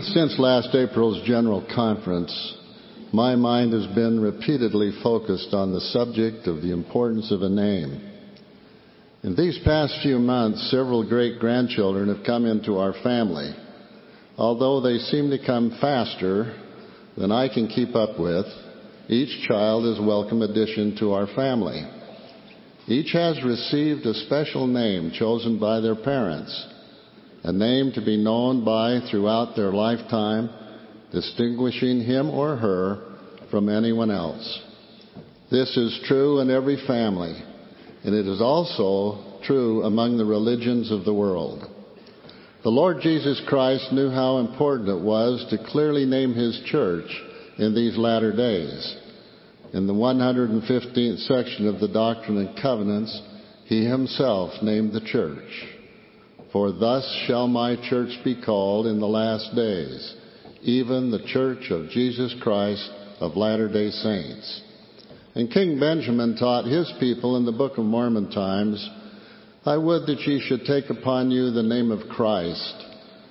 Since last April's General Conference, my mind has been repeatedly focused on the subject of the importance of a name. In these past few months, several great-grandchildren have come into our family. Although they seem to come faster than I can keep up with, each child is a welcome addition to our family. Each has received a special name chosen by their parents, a name to be known by throughout their lifetime, distinguishing him or her from anyone else. This is true in every family, and it is also true among the religions of the world. The Lord Jesus Christ knew how important it was to clearly name His church in these latter days. In the 115th section of the Doctrine and Covenants, He Himself named the church. For thus shall my church be called in the last days, even the church of Jesus Christ of Latter-day Saints. And King Benjamin taught his people in the Book of Mormon times, I would that ye should take upon you the name of Christ,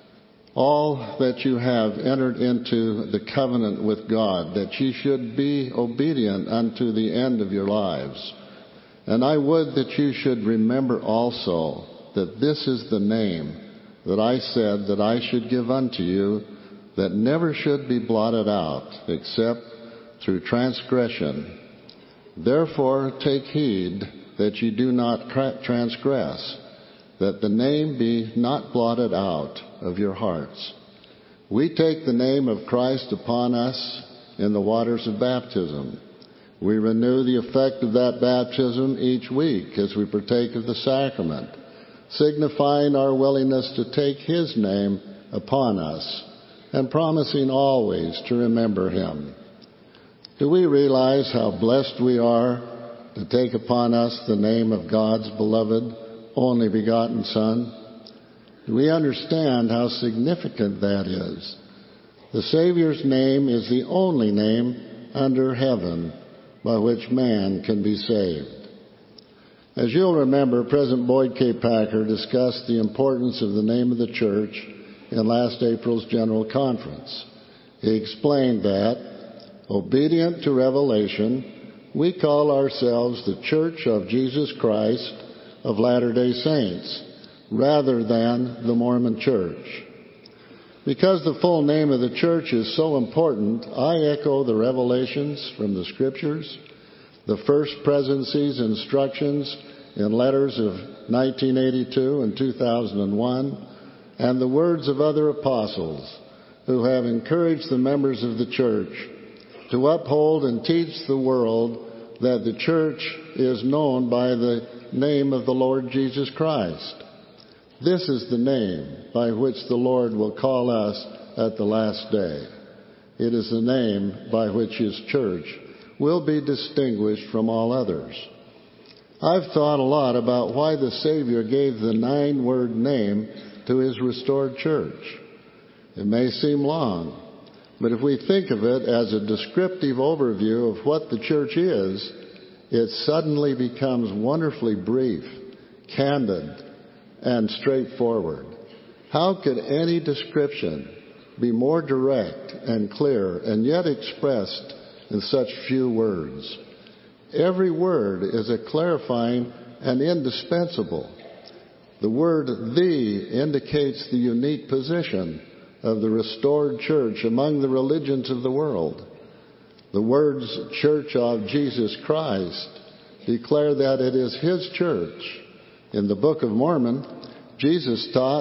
all that you have entered into the covenant with God, that ye should be obedient unto the end of your lives. And I would that you should remember also that this is the name that I said that I should give unto you, that never should be blotted out, except through transgression. Therefore take heed that ye do not transgress, that the name be not blotted out of your hearts. We take the name of Christ upon us in the waters of baptism. We renew the effect of that baptism each week as we partake of the sacrament, signifying our willingness to take His name upon us and promising always to remember Him. Do we realize how blessed we are to take upon us the name of God's beloved, only begotten Son? Do we understand how significant that is? The Savior's name is the only name under heaven by which man can be saved. As you'll remember, President Boyd K. Packer discussed the importance of the name of the church in last April's General Conference. He explained that, obedient to revelation, we call ourselves the Church of Jesus Christ of Latter-day Saints, rather than the Mormon Church. Because the full name of the church is so important, I echo the revelations from the Scriptures, the First Presidency's instructions in letters of 1982 and 2001, and the words of other apostles who have encouraged the members of the church to uphold and teach the world that the church is known by the name of the Lord Jesus Christ. This is the name by which the Lord will call us at the last day. It is the name by which His church will be distinguished from all others. I've thought a lot about why the Savior gave the 9-word name to His restored church. It may seem long, but if we think of it as a descriptive overview of what the church is, it suddenly becomes wonderfully brief, candid, and straightforward. How could any description be more direct and clear and yet expressed in such few words? Every word is a clarifying and indispensable. The word "the" indicates the unique position of the restored church among the religions of the world. The words Church of Jesus Christ declare that it is His church. In the Book of Mormon, Jesus taught,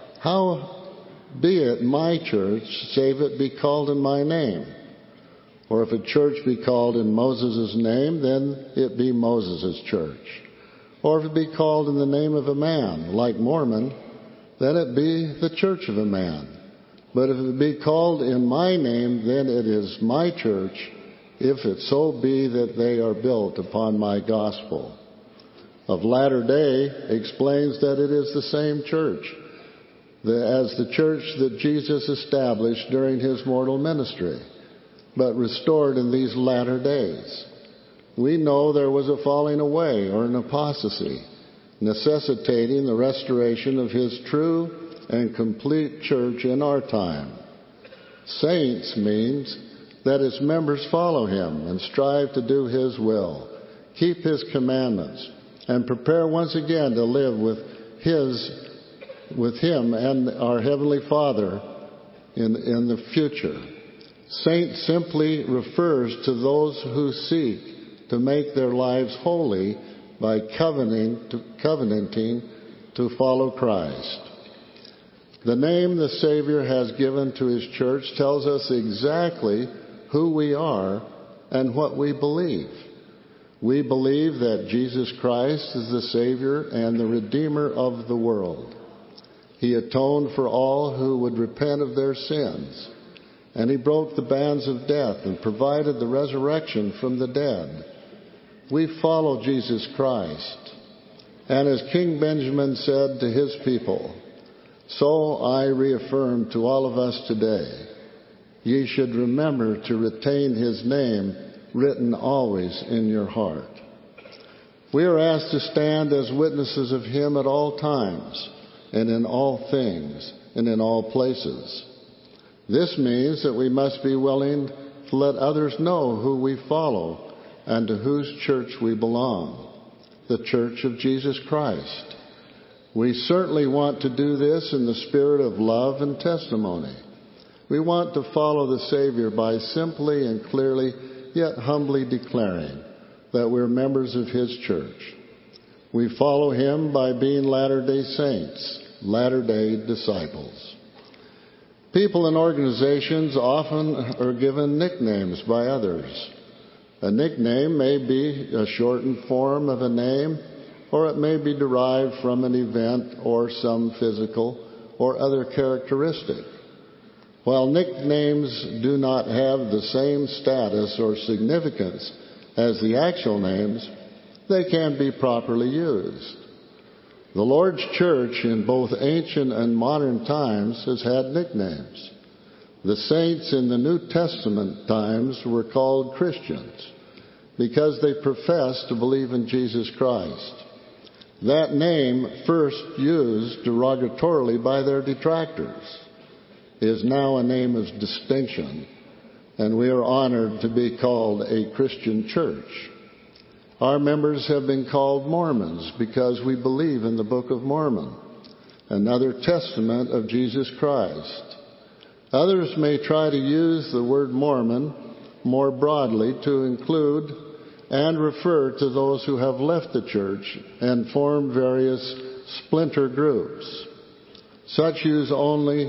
how be it my church, save it be called in my name. Or if a church be called in Moses' name, then it be Moses' church. Or if it be called in the name of a man, like Mormon, then it be the church of a man. But if it be called in my name, then it is my church, if it so be that they are built upon my gospel. Of Latter Day explains that it is the same church as the church that Jesus established during His mortal ministry, but restored in these latter days. We know there was a falling away or an apostasy, necessitating the restoration of His true and complete church in our time. Saints means that its members follow him and strive to do his will, keep his commandments, and prepare once again to live with him and our Heavenly Father in the future. Saint simply refers to those who seek to make their lives holy by covenanting to follow Christ. The name the Savior has given to his church tells us exactly who we are and what we believe. We believe that Jesus Christ is the Savior and the Redeemer of the world. He atoned for all who would repent of their sins, and he broke the bands of death and provided the resurrection from the dead. We follow Jesus Christ. And as King Benjamin said to his people, so I reaffirm to all of us today, ye should remember to retain his name written always in your heart. We are asked to stand as witnesses of him at all times, and in all things, and in all places. This means that we must be willing to let others know who we follow and to whose church we belong, the Church of Jesus Christ. We certainly want to do this in the spirit of love and testimony. We want to follow the Savior by simply and clearly, yet humbly declaring that we're members of his church. We follow him by being Latter-day Saints, Latter-day disciples. People and organizations often are given nicknames by others. A nickname may be a shortened form of a name, or it may be derived from an event or some physical or other characteristic. While nicknames do not have the same status or significance as the actual names, they can be properly used. The Lord's church in both ancient and modern times has had nicknames. The saints in the New Testament times were called Christians because they professed to believe in Jesus Christ. That name, first used derogatorily by their detractors, is now a name of distinction, and we are honored to be called a Christian church. Our members have been called Mormons because we believe in the Book of Mormon, another testament of Jesus Christ. Others may try to use the word Mormon more broadly to include and refer to those who have left the church and formed various splinter groups. Such use only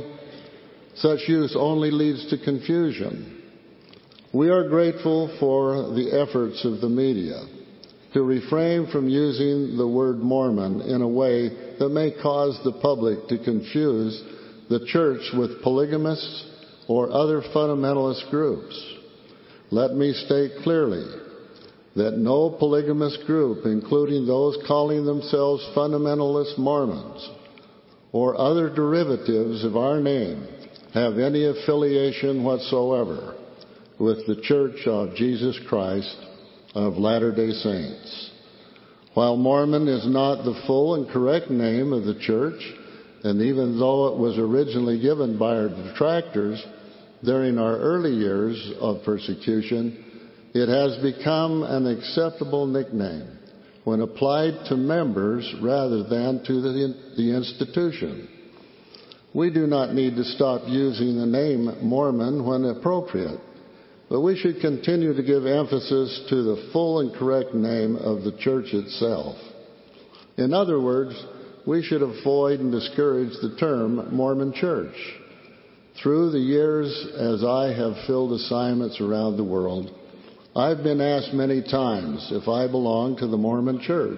leads to confusion. We are grateful for the efforts of the media to refrain from using the word Mormon in a way that may cause the public to confuse the church with polygamists or other fundamentalist groups. Let me state clearly that no polygamous group, including those calling themselves fundamentalist Mormons or other derivatives of our name, have any affiliation whatsoever with the Church of Jesus Christ of Latter-day Saints. While Mormon is not the full and correct name of the church, and even though it was originally given by our detractors during our early years of persecution, it has become an acceptable nickname when applied to members rather than to the institution. We do not need to stop using the name Mormon when appropriate, but we should continue to give emphasis to the full and correct name of the church itself. In other words, we should avoid and discourage the term Mormon church. Through the years, as I have filled assignments around the world, I've been asked many times if I belong to the Mormon church.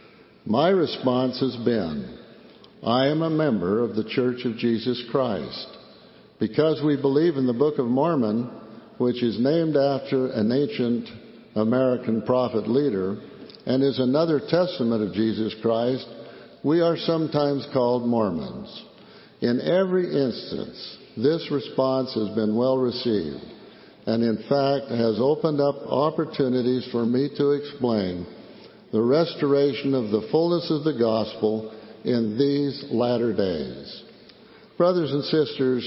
My response has been, I am a member of the Church of Jesus Christ. Because we believe in the Book of Mormon, which is named after an ancient American prophet leader and is another testament of Jesus Christ, we are sometimes called Mormons. In every instance, this response has been well received, and in fact has opened up opportunities for me to explain the restoration of the fullness of the gospel in these latter days. Brothers and sisters,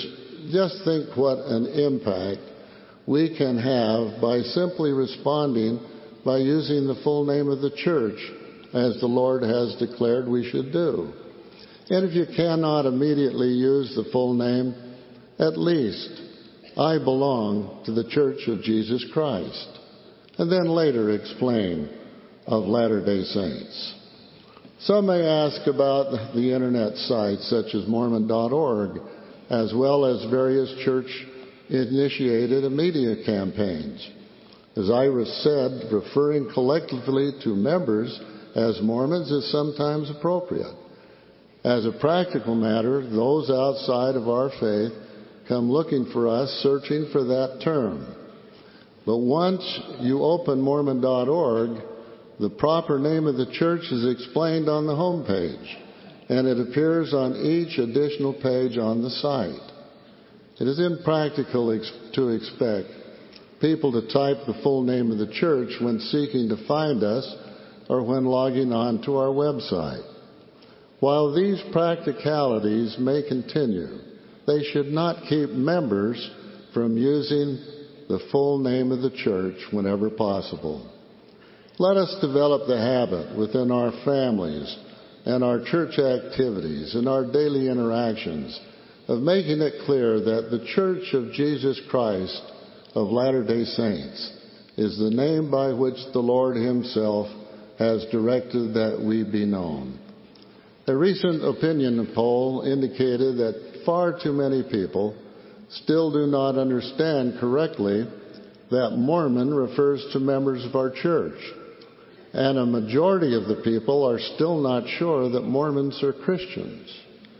just think what an impact we can have by simply responding by using the full name of the church, as the Lord has declared we should do. And if you cannot immediately use the full name, at least, I belong to the Church of Jesus Christ. And then later explain of Latter-day Saints. Some may ask about the internet sites such as Mormon.org, as well as various church-initiated media campaigns. As Iris said, referring collectively to members as Mormons is sometimes appropriate. As a practical matter, those outside of our faith come looking for us, searching for that term. But once you open Mormon.org, the proper name of the church is explained on the home page, and it appears on each additional page on the site. It is impractical to expect people to type the full name of the church when seeking to find us or when logging on to our website. While these practicalities may continue, they should not keep members from using the full name of the church whenever possible. Let us develop the habit within our families and our church activities and our daily interactions of making it clear that the Church of Jesus Christ of Latter-day Saints is the name by which the Lord Himself has directed that we be known. A recent opinion poll indicated that far too many people still do not understand correctly that Mormon refers to members of our church, and a majority of the people are still not sure that Mormons are Christians,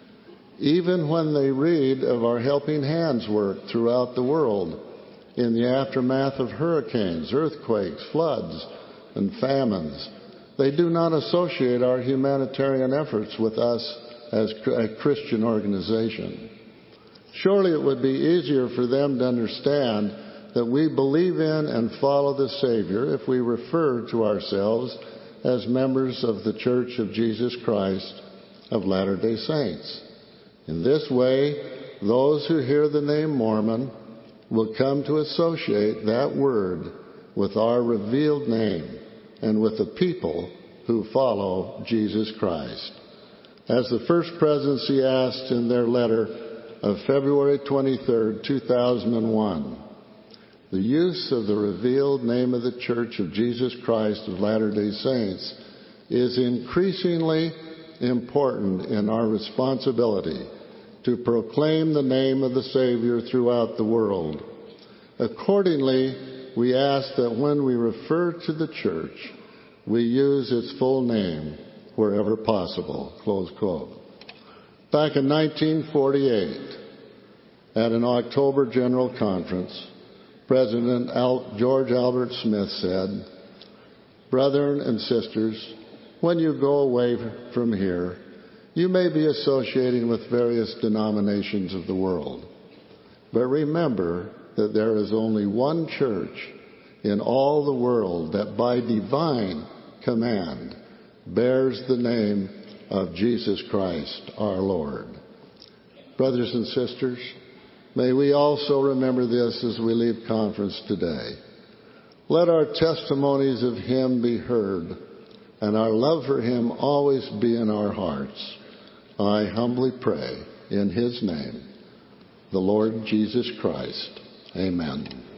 even when they read of our Helping Hands work throughout the world in the aftermath of hurricanes, earthquakes, floods, and famines. They do not associate our humanitarian efforts with us as a Christian organization. Surely it would be easier for them to understand that we believe in and follow the Savior if we refer to ourselves as members of the Church of Jesus Christ of Latter-day Saints. In this way, those who hear the name Mormon will come to associate that word with our revealed name and with the people who follow Jesus Christ. As the First Presidency asked in their letter of February 23, 2001, the use of the revealed name of the Church of Jesus Christ of Latter-day Saints is increasingly important in our responsibility to proclaim the name of the Savior throughout the world. Accordingly, we ask that when we refer to the church, we use its full name wherever possible. Close quote. Back in 1948, at an October General Conference, President George Albert Smith said, "Brethren and sisters, when you go away from here, you may be associating with various denominations of the world. But remember that there is only one church in all the world that by divine command bears the name of Jesus Christ our Lord." Brothers and sisters, may we also remember this as we leave conference today. Let our testimonies of Him be heard, and our love for Him always be in our hearts. I humbly pray in His name, the Lord Jesus Christ. Amen.